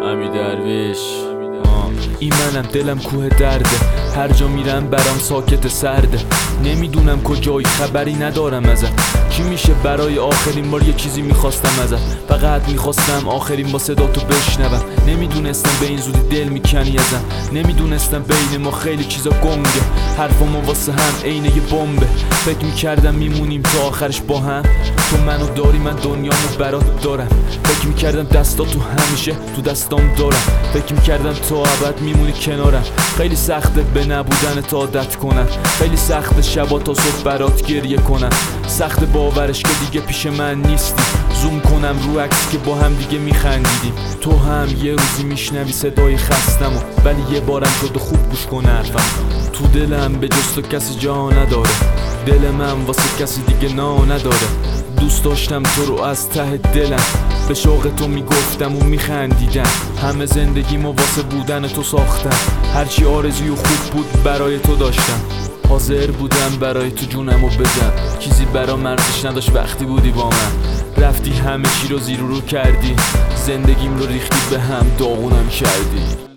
امی درویش. این منم، دلم کوه درده، هر جا میرم برام ساکت سرده. نمیدونم کجایی، خبری ندارم ازت. چی میشه برای آخرین بار؟ یه چیزی میخواستم ازت، فقط میخواستم آخرین با صدا تو بشنوم. نمیدونستم به این زودی دل میکنی ازم، نمیدونستم بین ما خیلی چیزا گنگه. حرفمو واسه هم عین یه بمبه. فکر میکردم میمونیم تا آخرش با هم، تو منو داری من دنیامو برات دارم. فکر میکردم دستا تو همیشه تو دستام دارم، فکر میکردم تا ابد میمونی کنارم. خیلی سخته به نبودن تا عادت کنم، خیلی سخته شبا تا صبح برات گریه کنم. سخت باورش که دیگه پیش من نیستی، زوم کنم رو عکس که با هم دیگه میخندیدیم. تو هم یه روزی میشنوی صدای خستمو، ولی یه بارم شد و خوب گوش کن حرفم. تو دلم به جز تو کسی جا نداره، دل من واسه کسی دیگه نا نداره. دوست داشتم تو رو از ته دلم، به شوق تو میگفتم و میخندیدم. همه زندگیمو واسه بودن تو ساختم، هرچی آرزوی و خوب بود برای تو داشتم. حاضر بودم برای تو جونمو بدم، چیزی برا مرزش نداشت وقتی بودی با من. رفتی همه چی رو زیر و رو کردی، زندگیم رو ریختی به هم، داغونم کردی.